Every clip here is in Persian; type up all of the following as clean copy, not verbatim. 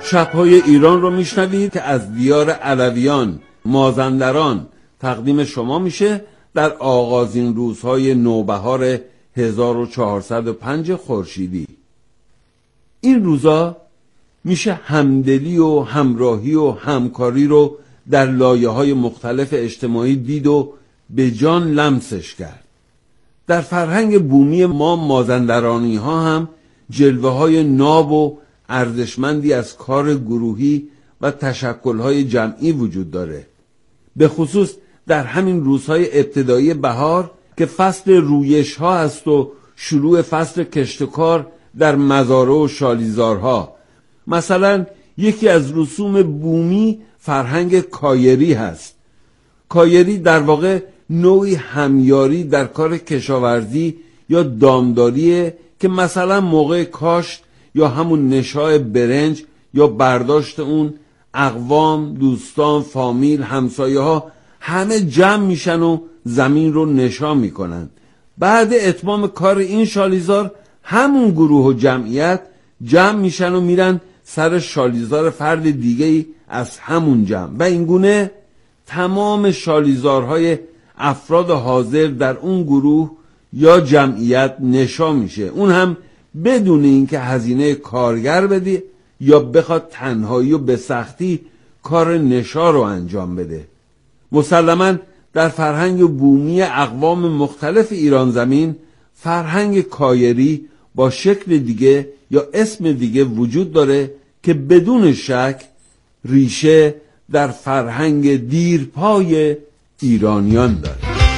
شب‌های ایران رو میشنوید که از دیار علویان مازندران تقدیم شما میشه در آغازین روزهای نوبهار 1405 خورشیدی. این روزا میشه همدلی و همراهی و همکاری رو در لایه‌های مختلف اجتماعی دید و به جان لمسش کرد. در فرهنگ بومی ما مازندرانی ها هم جلوه‌های ناب و ارزشمندی از کار گروهی و تشکل‌های جمعی وجود داره، به خصوص در همین روزهای ابتدایی بهار که فصل رویش ها است و شروع فصل کشت و کار در مزارع و شالیزارها. مثلا یکی از رسوم بومی فرهنگ کایری هست. کایری در واقع نوعی همیاری در کار کشاورزی یا دامداریه که مثلا موقع کاشت یا همون نشای برنج یا برداشت اون اقوام، دوستان، فامیل، همسایه ها همه جمع میشن و زمین رو نشا میکنن. بعد اتمام کار این شالیزار همون گروه و جمعیت جمع میشن و میرن سر شالیزار فرد دیگه‌ای از همون جمع و اینگونه تمام شالیزارهای افراد حاضر در اون گروه یا جمعیت نشا میشه، اون هم بدون اینکه هزینه کارگر بده یا بخواد تنهایی و به سختی کار نشا رو انجام بده. مسلماً در فرهنگ بومی اقوام مختلف ایران زمین فرهنگ کایری با شکل دیگه یا اسم دیگه وجود داره که بدون شک ریشه در فرهنگ دیرپای ایرانیان داره.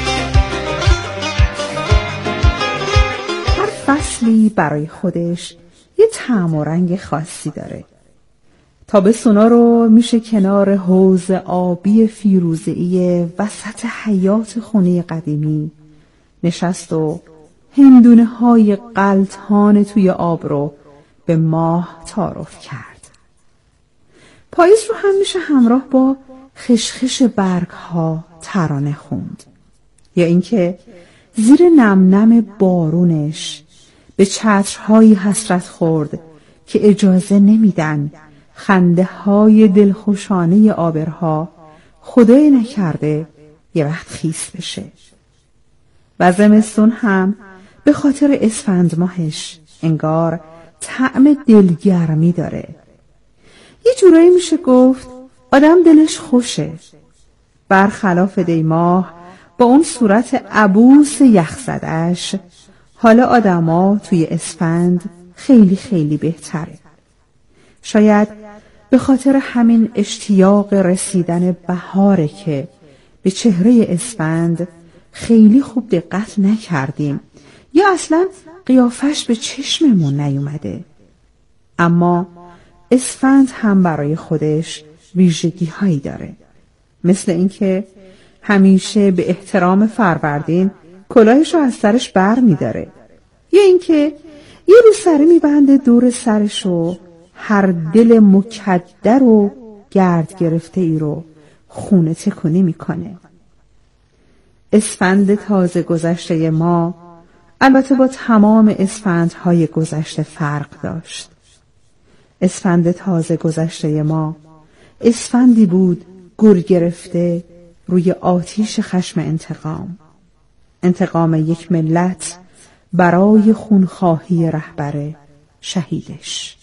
هر فصلی برای خودش یه طعم و رنگ خاصی داره. تابستونا رو میشه کنار حوض آبی فیروزه‌ای وسط حیاط خونه قدیمی نشست و هندونه های غلطان توی آب رو به ماه تعارف کرد. پاییز رو هم میشه همراه با خشخش برگ ها ترانه خوند، یا اینکه زیر نم نم بارونش به چترهایی حسرت خورد که اجازه نمیدن خنده های دلخوشانه آبرها خدای نکرده یه وقت خیس بشه. و زمستون هم به خاطر اسفند ماهش انگار طعم دلگرمی داره. یه جورایی میشه گفت آدم دلش خوشه، برخلاف دیماه با اون صورت عبوس یخزدش. حالا آدما توی اسفند خیلی خیلی بهتره. شاید به خاطر همین اشتیاق رسیدن بهاره که به چهره اسفند خیلی خوب دقت نکردیم یا اصلا قیافش به چشممون نیومده. اما اسفند هم برای خودش ویژگی هایی داره، مثل اینکه همیشه به احترام فروردین کلاهش رو از سرش بر می‌داره، یا اینکه یه روسری می‌بنده دور سرش و هر دل مکدر و گرد گرفته ای رو خونه تکونی میکنه. اسفند تازه گذشته ما البته با تمام اسفندهای گذشته فرق داشت. اسفند تازه گذشته ما اسفندی بود گر گرفته روی آتیش خشم انتقام یک ملت برای خونخواهی رهبر شهیدش.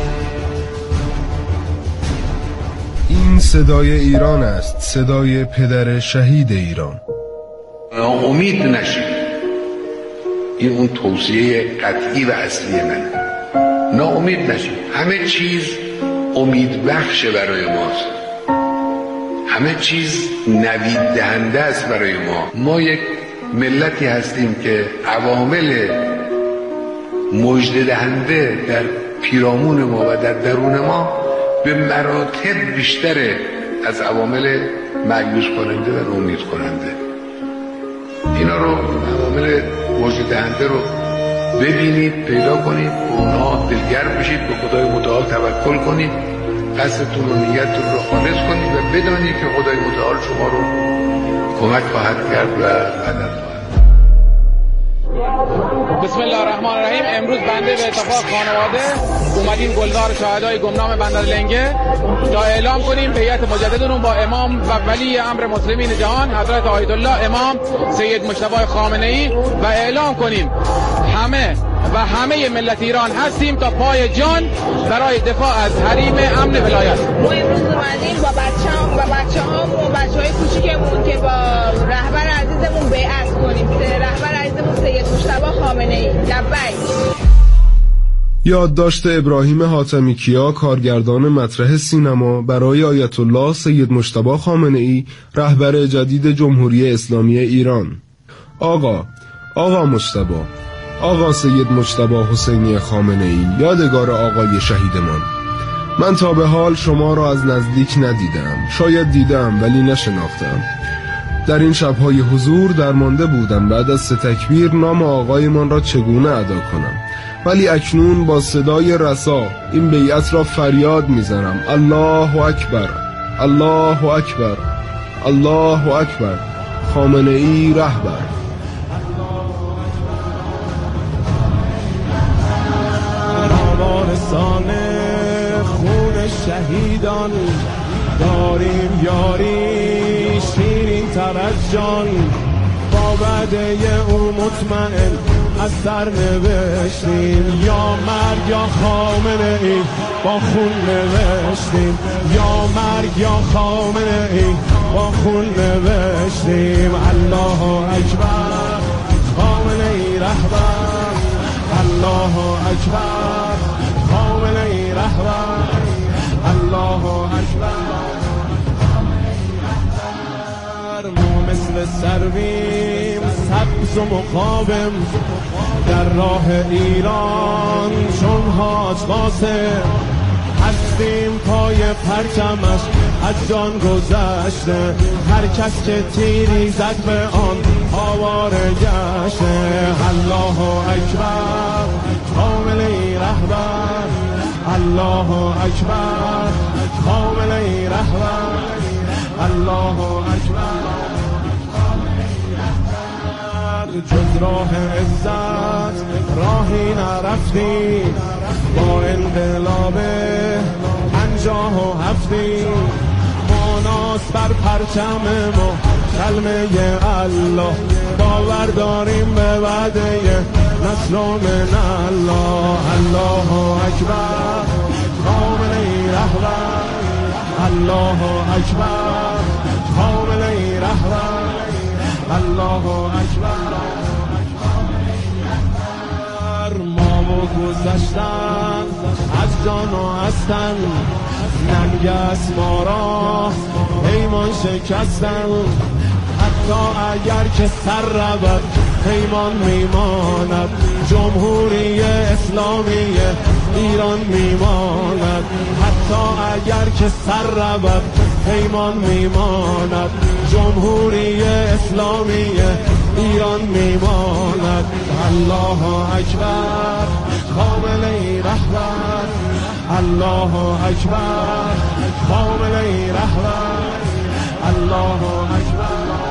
این صدای ایران است، صدای پدر شهید ایران. امید نشید. این اون توصیه قطعی و اصلی منه. ناامید نشید. همه چیز امید بخشه برای ماست. همه چیز نوید دهنده است برای ما. ما یک ملتی هستیم که عوامل مژده دهنده در پیرامون ما و در درون ما به مراتب بیشتره از عوامل مایوس کننده و امید کننده. اینا رو عوامل مژده دهنده رو ببینید، پیدا کنید، اونها دلگرم بشید، به خدای متعال توکل کنید، قصدتون و نیتتون رو خالص کنید و بدانید که خدای متعال شما رو کمک خواهد کرد و مدد خواهد. بسم الله الرحمن الرحیم. امروز بنده به اتفاق خانواده اومدیم گلدار شهدای گمنام بندر لنگه تا اعلام کنیم بیعت مجددمون با امام و ولی امر مسلمین جهان حضرت آیت‌الله امام سید مجتبی خامنه‌ای و اعلام کنیم همه ملت ایران هستیم تا پای جان برای دفاع از حریم امن ولایت. ما امروز اومدیم با بچه‌هام و بچه‌های کوچیکمون که با رهبر عزیزمون بیعت کنیم. رهبر عزیزمون سید مجتبی خامنه‌ای. لبیک. یادداشت ابراهیم حاتمی کیا، کارگردان مطرح سینما، برای آیت الله سید مجتبی خامنه‌ای، رهبر جدید جمهوری اسلامی ایران. آقا مجتبی، آقا سید مجتبی حسینی خامنه‌ای، یادگار آقای شهیدمان، من تا به حال شما را از نزدیک ندیدم، شاید دیدم ولی نشناختم. در این شب‌های حضور درمانده بودم بعد از 3 تکبیر نام آقایمان را چگونه ادا کنم، ولی اکنون با صدای رسا این بیعت را فریاد میزنم: الله اکبر، الله اکبر، الله اکبر، خامنه‌ای رهبر. خون شهیدان داریم یاری شیرین تر از جان، با وعده او مطمئن از سر نوشتیم، یا مرگ یا خامنه ای با خون نوشتیم، یا مرگ یا خامنه ای با خون نوشتیم. الله اکبر، خامنه ای رهبر، الله اکبر، خامنه ای رهبر، الله اکبر. ما مثل سرویم سبز و مقاوم در راه ایران چون حاج قاسم، هستیم پای پرچمش از جان گذشته، هر کس که تیری زد به آن آواره گشته. الله اکبر، خامنه‌ای رهبر، الله اکبر، خامنه‌ای رهبر، الله اکبر. جز راه عزت راهی نرفتیم، با انقلاب 57 ماناس بر پرچم ما کلمه الله، باور داریم به وعده نصر من الله. الله اکبر، خامنه‌ای رهبر، الله اکبر، خامنه‌ای رهبر، الله اکبر. ما گذشتن از جان و از تن، ننگست ما را پیمان شکستن، حتی اگر که سر رود پیمان میماند، جمهوری اسلامی ایران میماند، حتی اگر که سر رود پیمان میماند، جمهوری اسلامی ایران میماند. الله اکبر، خامنه‌ای رهبر، الله اکبر، خامنه‌ای رهبر، الله اکبر.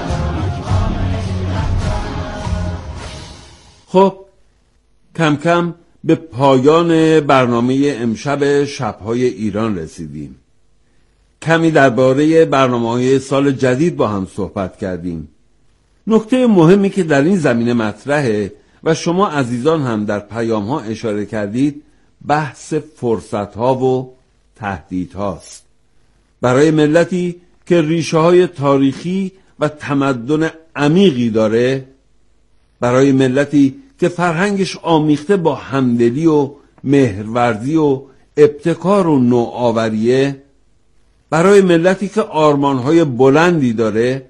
خب کم کم به پایان برنامه امشب شب‌های ایران رسیدیم. کمی درباره برنامه‌های سال جدید با هم صحبت کردیم. نکته مهمی که در این زمینه مطرحه و شما عزیزان هم در پیام‌ها اشاره کردید، بحث فرصت‌ها و تهدیدهاست. برای ملتی که ریشه‌های تاریخی و تمدن عمیقی داره، برای ملتی که فرهنگش آمیخته با همدلی و مهرورزی و ابتکار و نوآوریه، برای ملتی که آرمان‌های بلندی داره،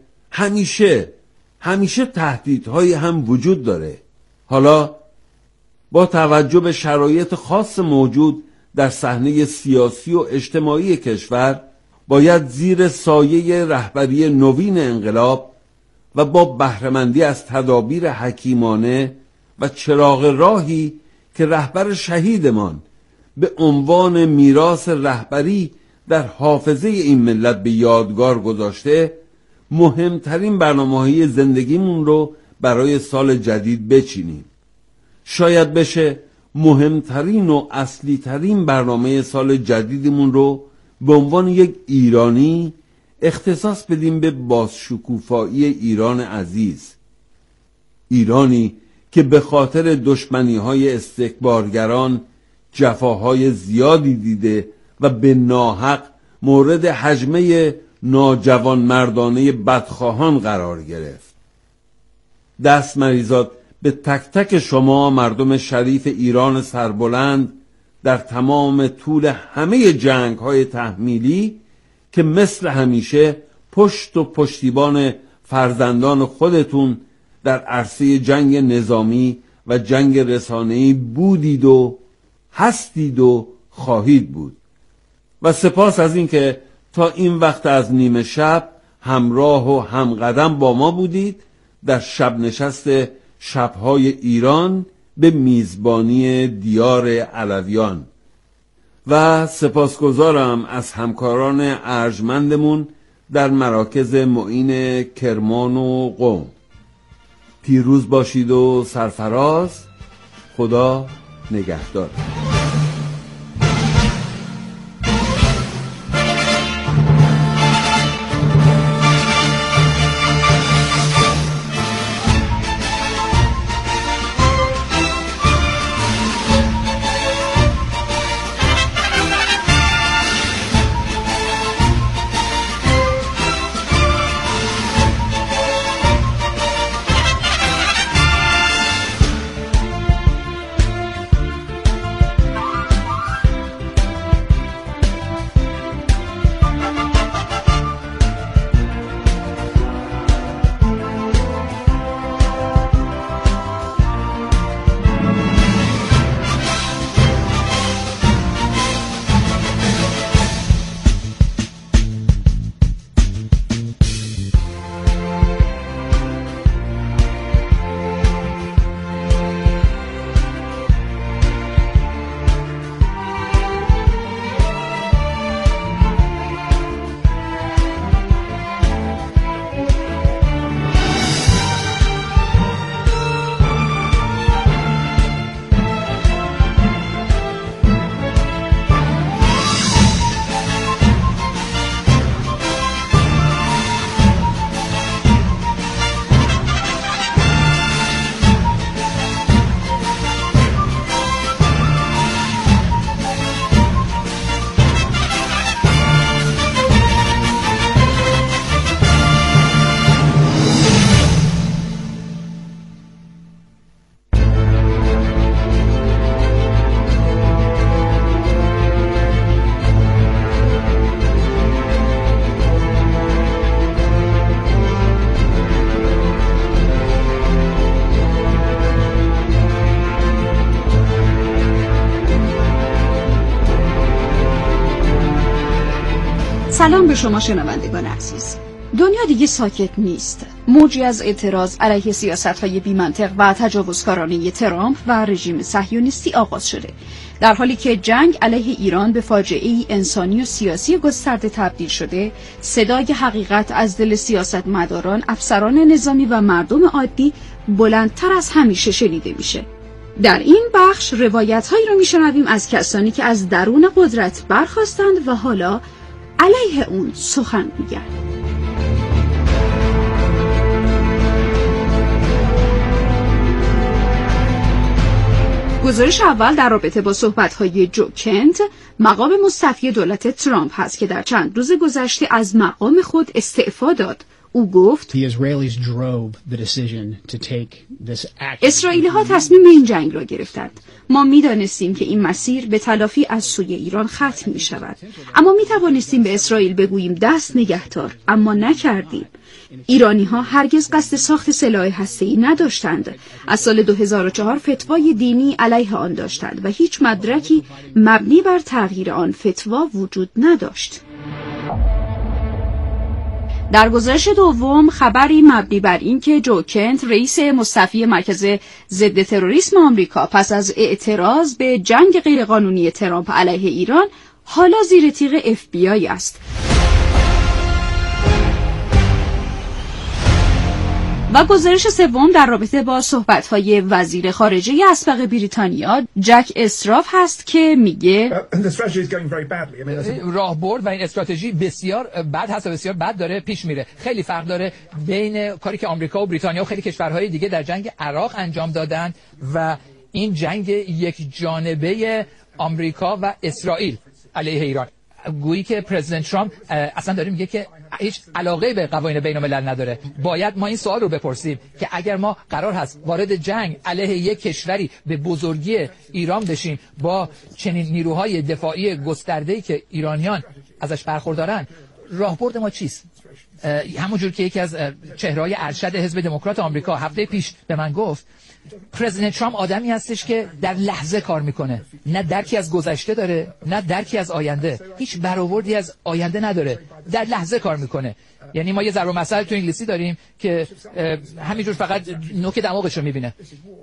همیشه تهدیدهای هم وجود داره. حالا با توجه به شرایط خاص موجود در صحنه سیاسی و اجتماعی کشور، باید زیر سایه رهبری نوین انقلاب و با بهره‌مندی از تدابیر حکیمانه و چراغ راهی که رهبر شهیدمان به عنوان میراث رهبری در حافظه این ملت به یادگار گذاشته، مهمترین برنامه‌های زندگیمون رو برای سال جدید بچینیم. شاید بشه مهمترین و اصلی ترین برنامه سال جدیدمون رو به عنوان یک ایرانی اختصاص بدیم به بازشکوفایی ایران عزیز، ایرانی که به خاطر دشمنی‌های استکبارگران جفاهای زیادی دیده و به ناحق مورد هجمه ناجوانمردانه بدخواهان قرار گرفت. دست مریزاد به تک تک شما مردم شریف ایران سربلند در تمام طول همه جنگ‌های تحمیلی که مثل همیشه پشت و پشتیبان فرزندان خودتون در عرصه جنگ نظامی و جنگ رسانه‌ای بودید و هستید و خواهید بود. و سپاس از این که تا این وقت از نیمه شب همراه و همقدم با ما بودید در شب نشست شب‌های ایران به میزبانی دیار علویان. و سپاسگزارم از همکاران ارجمندمون در مراکز معین کرمان و قم. پیروز باشید و سرفراز. خدا نگهدار. سلام به شما شنوندگان عزیز. دنیا دیگه ساکت نیست. موجی از اعتراض علیه سیاست‌های بی‌منطق و تجاوزکارانه ترامپ و رژیم صهیونیستی آغاز شده، در حالی که جنگ علیه ایران به فاجعه‌ای انسانی و سیاسی گسترده تبدیل شده. صدای حقیقت از دل سیاستمداران، افسران نظامی و مردم عادی بلندتر از همیشه شنیده میشه. در این بخش روایت‌هایی رو میشنویم از کسانی که از درون قدرت برخاستند و حالا علیه اون سخن میگن. گزارش اول در رابطه با صحبت‌های جو کنت، مقام مستفی دولت ترامپ هست که در چند روز گذشته از مقام خود استعفا داد. او گفت اسرائیلی‌ها تصمیم این جنگ را گرفتند. ما می‌دانستیم که این مسیر به تلافی از سوی ایران ختم می‌شود، اما می‌توانستیم به اسرائیل بگوییم دست نگهدار، اما نکردیم. ایرانی‌ها هرگز قصد ساخت سلاح هسته‌ای نداشتند. از سال 2004 فتوای دینی علیه آن داشتند و هیچ مدرکی مبنی بر تغییر آن فتوا وجود نداشت. در گزارش دوم خبری مبنی بر اینکه جو کنت، رئیس مستفی مرکز ضد تروریسم آمریکا، پس از اعتراض به جنگ غیرقانونی ترامپ علیه ایران حالا زیر تیغ FBI است. و گزارش سوم در رابطه با صحبت‌های وزیر خارجه اسبق بریتانیا جک استراف هست که میگه راهبرد و این استراتژی بسیار بد هست و بسیار بد داره پیش میره. خیلی فرق داره بین کاری که آمریکا و بریتانیا و خیلی کشورهای دیگه در جنگ عراق انجام دادن و این جنگ یک جانبه آمریکا و اسرائیل علیه ایران. گویی که پرزیدنت ترامپ اصلا داره میگه که هیچ علاقه به قوانین بین‌الملل نداره. باید ما این سوال رو بپرسیم که اگر ما قرار هست وارد جنگ علیه یک کشوری به بزرگی ایران بشیم با چنین نیروهای دفاعی گسترده‌ای که ایرانیان ازش برخوردارن، راهبرد ما چیست؟ همونجور که یکی از چهره‌های ارشد حزب دموکرات آمریکا هفته پیش به من گفت، پرزیدنت ترامپ آدمی هستش که در لحظه کار میکنه، نه درکی از گذشته داره نه درکی از آینده، هیچ برآوردی از آینده نداره، در لحظه کار میکنه. یعنی ما یه ضرب المثل تو انگلیسی داریم که همینجور فقط نوک دماغش رو میبینه.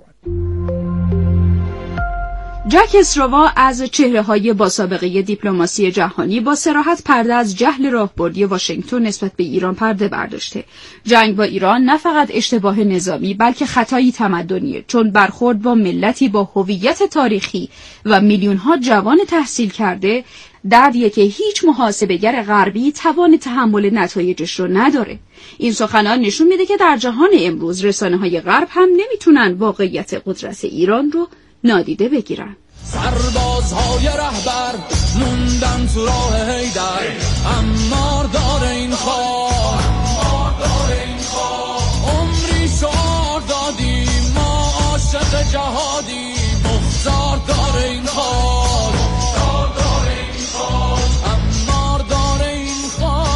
جک استراوا از چهره‌های با سابقه دیپلماسی جهانی با صراحت پرده از جهل راهبردی واشنگتن نسبت به ایران پرده برداشته. جنگ با ایران نه فقط اشتباه نظامی بلکه خطایی تمدنیه، چون برخورد با ملتی با هویت تاریخی و میلیون‌ها جوان تحصیل کرده دردیه که هیچ محاسبه‌گر غربی توان تحمل نتایجش رو نداره. این سخنان نشون میده که در جهان امروز رسانه‌های غرب هم نمیتونن واقعیت قدرت ایران رو نادیده بگیرن. سربازهای رهبر موندن تو راه حیدر، امار داره این خواه، عمری شعار دادیم ما عاشق جهادی، مختار داره این خواه، امار داره این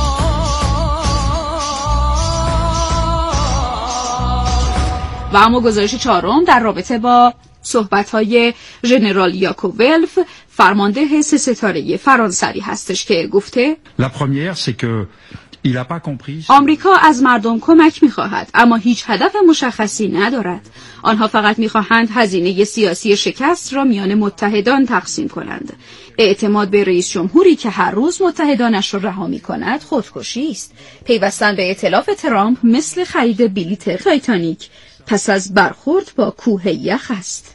خواه. و اما گزارش چهارم در رابطه با صحبت‌های ژنرال یاکوب ولف، فرمانده 3 ستاره فرانسوی هستش که گفته آمریکا از مردم کمک می‌خواهد اما هیچ هدف مشخصی ندارد. آنها فقط می‌خواهند هزینه سیاسی شکست را میان متحدان تقسیم کنند. اعتماد به رئیس جمهوری که هر روز متحدانش را رها می‌کند خودکشی است. پیوستن به ائتلاف ترامپ مثل خرید بلیط تایتانیک پس از برخورد با کوه یخ است.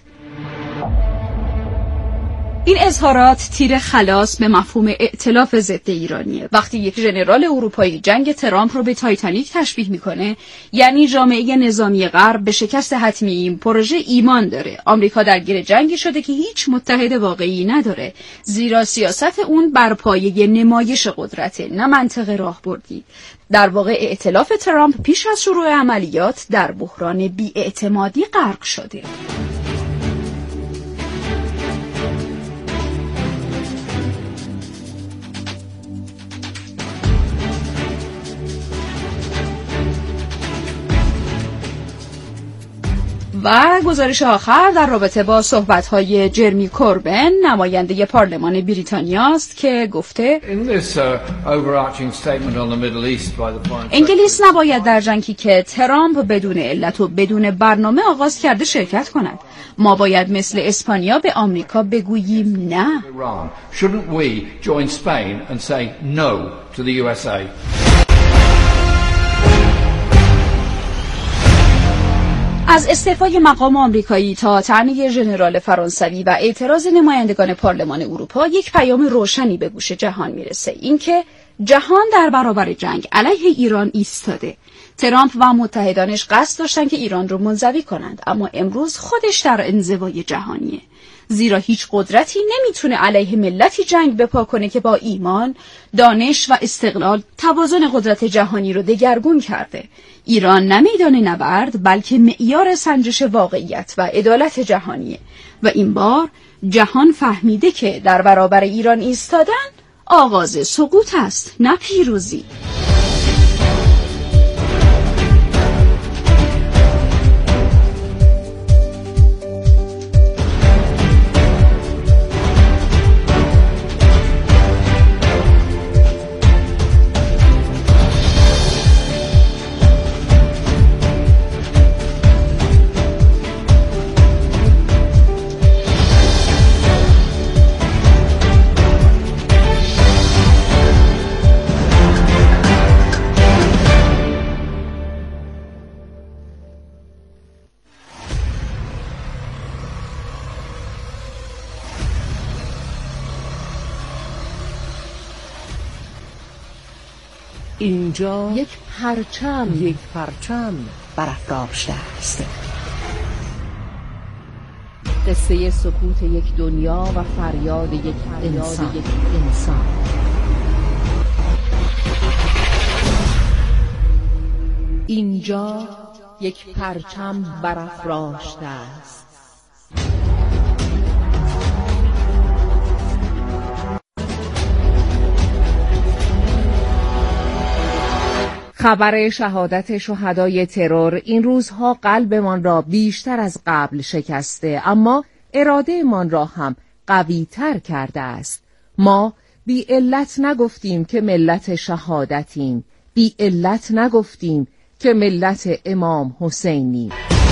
این اظهارات تیر خلاص به مفهوم ائتلاف ضد ایرانیه. وقتی یک ژنرال اروپایی جنگ ترامپ رو به تایتانیک تشبیه میکنه، یعنی جامعه نظامی غرب به شکست حتمی این پروژه ایمان داره. آمریکا درگیر جنگی شده که هیچ متحد واقعی نداره، زیرا سیاست اون بر پایه نمایش قدرته، نه منطق راهبردی. در واقع ائتلاف ترامپ پیش از شروع عملیات در بحران بی‌اعتمادی غرق شده. و گزارش آخر در رابطه با صحبت‌های جرمی کوربن، نماینده پارلمان بریتانیا است که گفته انگلیس نباید در جنگی که ترامپ بدون علت و بدون برنامه آغاز کرده شرکت کند. ما باید مثل اسپانیا به آمریکا بگوییم نه. از استعفای مقام آمریکایی تا طعنه ژنرال فرانسوی و اعتراض نمایندگان پارلمان اروپا یک پیام روشنی به گوش جهان میرسه، اینکه جهان در برابر جنگ علیه ایران ایستاده. ترامپ و متحدانش قصد داشتن که ایران رو منزوی کنند، اما امروز خودش در انزوای جهانیه، زیرا هیچ قدرتی نمیتونه علیه ملتی جنگ بپا کنه که با ایمان، دانش و استقلال توازن قدرت جهانی رو دگرگون کرده. ایران نه میدان نبرد بلکه معیار سنجش واقعیت و عدالت جهانیه و این بار جهان فهمیده که در برابر ایران ایستادن آغاز سقوط است، نه پیروزی. اینجا یک پرچم برافراشته است. قصه سکوت یک دنیا و فریاد یک انسان. اینجا یک پرچم برافراشته است. خبر شهادت شهدای ترور این روزها قلبمان را بیشتر از قبل شکسته، اما ارادهمان را هم قوی تر کرده است. ما بی علت نگفتیم که ملت شهادتیم، بی علت نگفتیم که ملت امام حسینیم.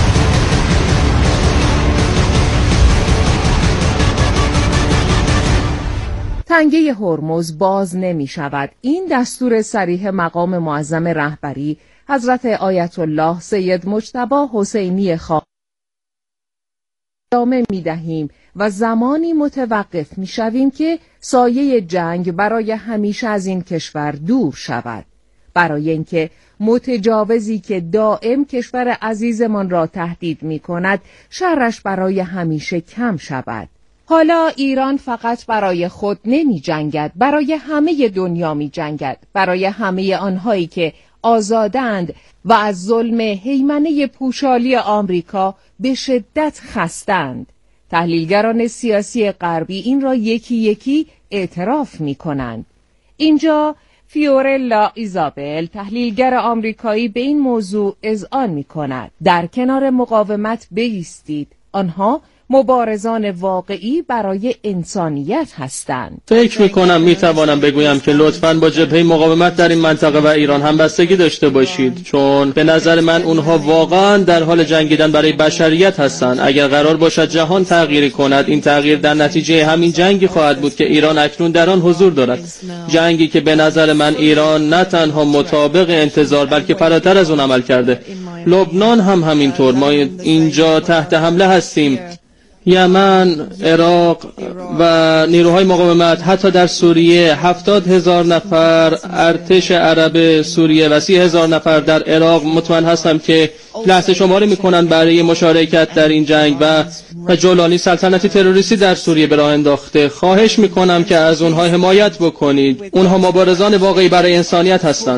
تنگه هرمز باز نمی شود. این دستور صریح مقام معظم رهبری حضرت آیت الله سید مجتبی حسینی ادامه می دهیم و زمانی متوقف می شویم که سایه جنگ برای همیشه از این کشور دور شود، برای اینکه متجاوزی که دائم کشور عزیزمان را تهدید می کند شرش برای همیشه کم شود. حالا ایران فقط برای خود نمی جنگد، برای همه دنیا می جنگد، برای همه آنهایی که آزادند و از ظلم هیمنه پوشالی آمریکا به شدت خستند. تحلیلگران سیاسی غربی این را یکی یکی اعتراف می کنند. اینجا فیورلا ایزابل تحلیلگر آمریکایی به این موضوع اذعان می کند. در کنار مقاومت بایستید. آنها مبارزان واقعی برای انسانیت هستند. فکر میکنم میتوانم بگویم که لطفاً با جبهه مقاومت در این منطقه و ایران همبستگی داشته باشید، چون به نظر من اونها واقعاً در حال جنگیدن برای بشریت هستند. اگر قرار باشد جهان تغییری کند، این تغییر در نتیجه همین جنگی خواهد بود که ایران اکنون در آن حضور دارد. جنگی که به نظر من ایران نه تنها مطابق انتظار بلکه فراتر از اون عمل کرده. لبنان هم همینطور. ما اینجا تحت حمله هستیم. یمن، عراق و نیروهای مقاومت، حتی در سوریه 70,000 نفر ارتش عرب سوریه و 30,000 نفر در عراق مطمئن هستم که لحظه شماری میکنن برای مشارکت در این جنگ و جولانی سلطنتی تروریستی در سوریه به راه انداخته. خواهش میکنم که از اونها حمایت بکنید. اونها مبارزان واقعی برای انسانیت هستند.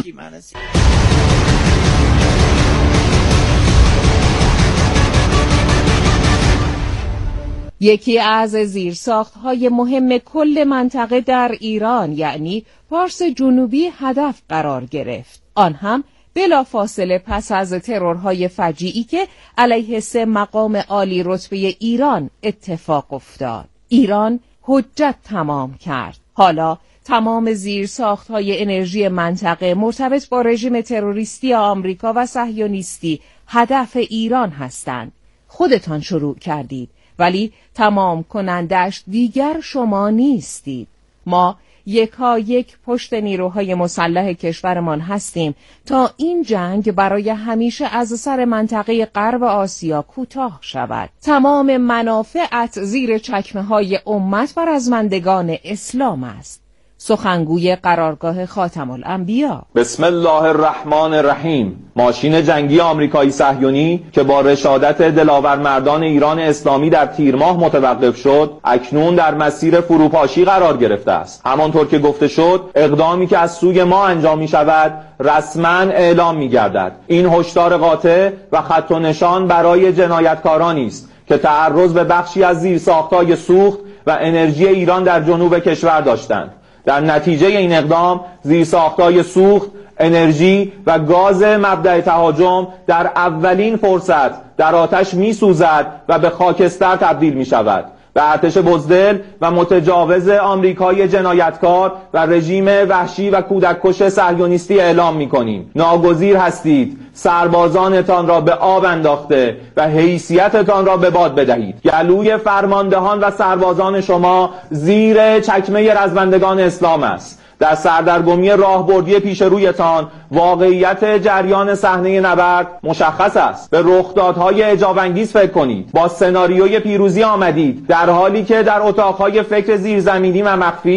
یکی از زیرساخت‌های مهم کل منطقه در ایران یعنی پارس جنوبی هدف قرار گرفت. آن هم بلافاصله پس از ترورهای فجیعی که علیه 3 مقام عالی رتبه ایران اتفاق افتاد. ایران حجت تمام کرد. حالا تمام زیرساخت‌های انرژی منطقه مرتبط با رژیم تروریستی آمریکا و صهیونیستی هدف ایران هستند. خودتان شروع کردید، ولی تمام کنندش دیگر شما نیستید. ما یکایک پشت نیروهای مسلح کشورمان هستیم تا این جنگ برای همیشه از سر منطقه غرب آسیا کوتاه شود. تمام منافعت زیر چکمه‌های امت و رزمندگان اسلام است. سخنگوی قرارگاه خاتم الانبیا: بسم الله الرحمن الرحیم. ماشین جنگی آمریکایی صهیونی که با رشادت دلاورمردان ایران اسلامی در تیر ماه متوقف شد، اکنون در مسیر فروپاشی قرار گرفته است. همانطور که گفته شد، اقدامی که از سوی ما انجام می شود رسما اعلام می گردد. این هشدار قاطع و خط و نشان برای جنایتکارانی است که تعرض به بخشی از زیرساخت‌های سوخت و انرژی ایران در جنوب کشور داشتند. در نتیجه این اقدام زیرساخت‌های سوخت، انرژی و گاز مبدأ تهاجم در اولین فرصت در آتش می‌سوزد و به خاکستر تبدیل می‌شود. به ارتش بزدل و متجاوز آمریکایی جنایتکار و رژیم وحشی و کودککش صهیونیستی اعلام می‌کنیم: ناگزیر هستید سربازانتان را به آب انداخته و حیثیتتان را به باد بدهید. گلوی فرماندهان و سربازان شما زیر چکمه رزمندگان اسلام است. در سردرگمی راهبردی پیش رویتان واقعیت جریان صحنه نبرد مشخص است. به رخدادهای اعجاب‌انگیز فکر کنید. با سناریوی پیروزی آمدید، در حالی که در اتاقهای فکر زیرزمینی و مخفی به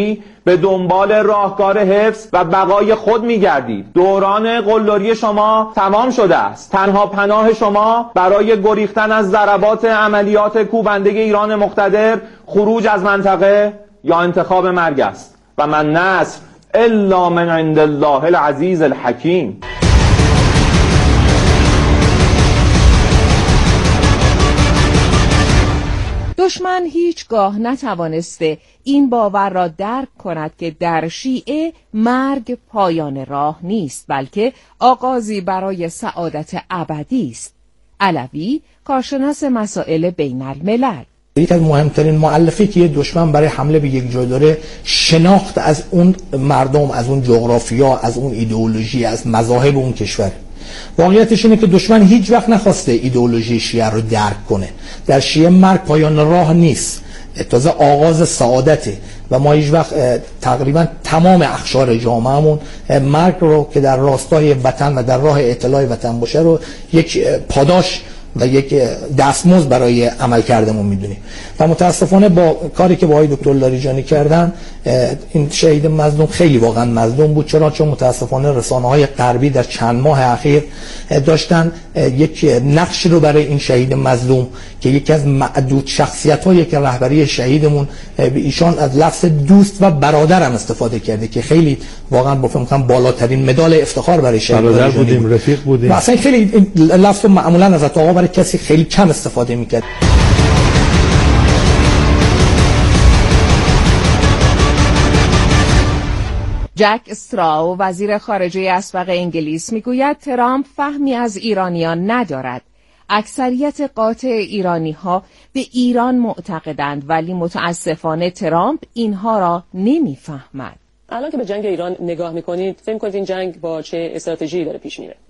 به دنبال راهکار حفظ و بقای خود می‌گردید. دوران قلدری شما تمام شده است. تنها پناه شما برای گریختن از ضربات عملیات کوبنده ایران مقتدر خروج از منطقه یا انتخاب مرگ است و من نصر الا من عند الله العزیز الحکیم. دشمن هیچگاه نتوانسته این باور را درک کند که در شیعه مرگ پایان راه نیست، بلکه آغازی برای سعادت ابدی است. علوی، کارشناس مسائل بین الملل: یکی از مهمترین مؤلفه‌ای که دشمن برای حمله به یک جای داره شناخت از اون مردم، از اون جغرافیا، از اون ایدئولوژی، از مذاهب اون کشور. واقعیتش اینه که دشمن هیچ وقت نخواسته ایدئولوژی شیعه رو درک کنه. در شیعه مرگ پایان راه نیست، تازه آغاز سعادته و ما هیچ وقت تقریبا تمام اقشار جامعهمون مرگ رو که در راستای وطن و در راه اطلاع وطن باشه رو یک پاداش و یک دستمزد برای عمل کردمون میدونیم و متاسفانه با کاری که با آقای دکتر لاریجانی کردن این شهید مظلوم خیلی واقعا مظلوم بود. چون متاسفانه رسانه‌های غربی در چند ماه اخیر داشتن یک نقش رو برای این شهید مظلوم که یکی از معدود شخصیت‌هایی که رهبری شهیدمون به ایشان از لفظ دوست و برادر هم استفاده کرده که خیلی واقعا با فکر می‌کنم بالاترین مدال افتخار برای شهید برادر بودیم، رفیق بودیم. اصلا خیلی لفظ معمولا از آقا برای کسی خیلی کم استفاده می‌کرد. جک استراو، وزیر خارجه اسبق انگلیس، میگوید ترامپ فهمی از ایرانیان ندارد. اکثریت قاطع ایرانی‌ها به ایران معتقدند، ولی متاسفانه ترامپ اینها را نمیفهمد. الان که به جنگ ایران نگاه میکنید، فکر می‌کنید این جنگ با چه استراتژی داره پیش میره؟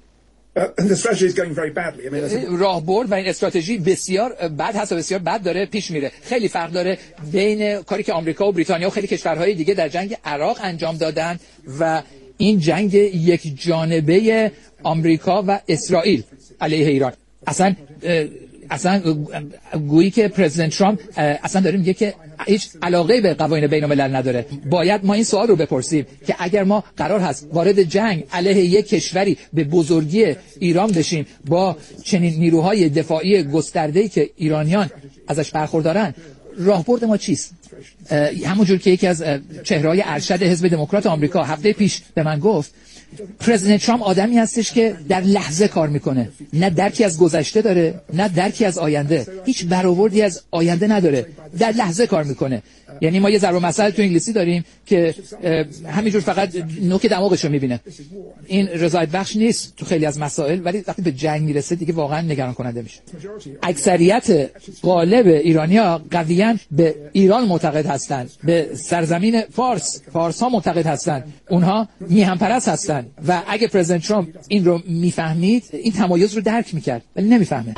راهبرد و این استراتژی بسیار بد هست و بسیار بد داره پیش میره. خیلی فرق داره بین کاری که آمریکا و بریتانیا و خیلی کشورهای دیگه در جنگ عراق انجام دادن و این جنگ یک جانبه آمریکا و اسرائیل علیه ایران. اصلا گویی که پرزیدنت ترامپ اصلا داره میگه که هیچ علاقه به قوانین بین الملل نداره. باید ما این سوال رو بپرسیم که اگر ما قرار هست وارد جنگ علیه یک کشوری به بزرگی ایران بشیم با چنین نیروهای دفاعی گسترده‌ای که ایرانیان ازش برخوردارن، راهبرد ما چیست؟ همونجور که یکی از چهره‌های ارشد حزب دموکرات آمریکا هفته پیش به من گفت، پرزیدنت ترامپ آدمی هستش که در لحظه کار میکنه، نه درکی از گذشته داره نه درکی از آینده، هیچ برآوردی از آینده نداره، در لحظه کار میکنه. یعنی ما یه ضرب المثل تو انگلیسی داریم که همینجور فقط نوک دماغش رو میبینه. این رضایت بخش نیست تو خیلی از مسائل، ولی وقتی به جنگ میرسه دیگه واقعا نگران کننده میشه. اکثریت غالب ایرانی‌ها قویاً به ایران معتقد هستند، به سرزمین فارس ها معتقد هستند، اونها میهم پرست هستند و اگه پرزیدنت ترامپ این رو میفهمید این تمایز رو درک میکرد، ولی نمیفهمه.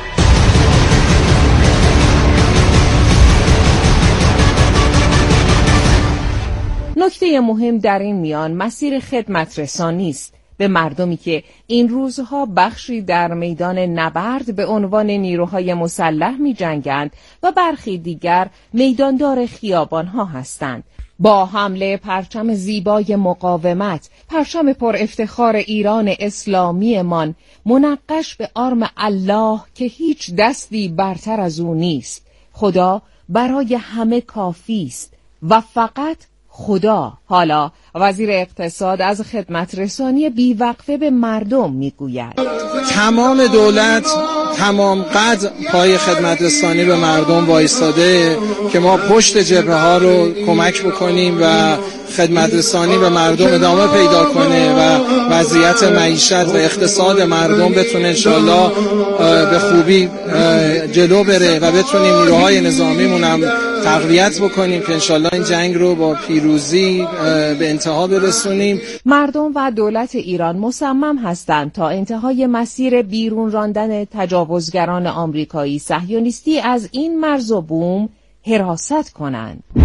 نکته مهم در این میان مسیر خدمت رسانی است به مردمی که این روزها بخشی در میدان نبرد به عنوان نیروهای مسلح می جنگند و برخی دیگر میداندار خیابانها هستند. با حمله پرچم زیبای مقاومت، پرچم پر افتخار ایران اسلامی من منقش به آرم الله که هیچ دستی برتر از او نیست. خدا برای همه کافی است و فقط خدا. حالا وزیر اقتصاد از خدمت رسانی بیوقفه به مردم میگوید تمام دولت تمام قد پای خدمت رسانی به مردم وایستاده که ما پشت جبهه ها رو کمک بکنیم و خدمت رسانی به مردم ادامه پیدا کنه و وضعیت معیشت و اقتصاد مردم بتونه انشالله به خوبی جلو بره و بتونیم نیروهای نظامیمون هم تقویت بکنیم که انشالله این جنگ رو با پیروزی به انتها برسونیم. مردم و دولت ایران مصمم هستند تا انتهای مسیر بیرون راندن تجاوزگران آمریکایی صهیونیستی از این مرز و بوم حراست کنند.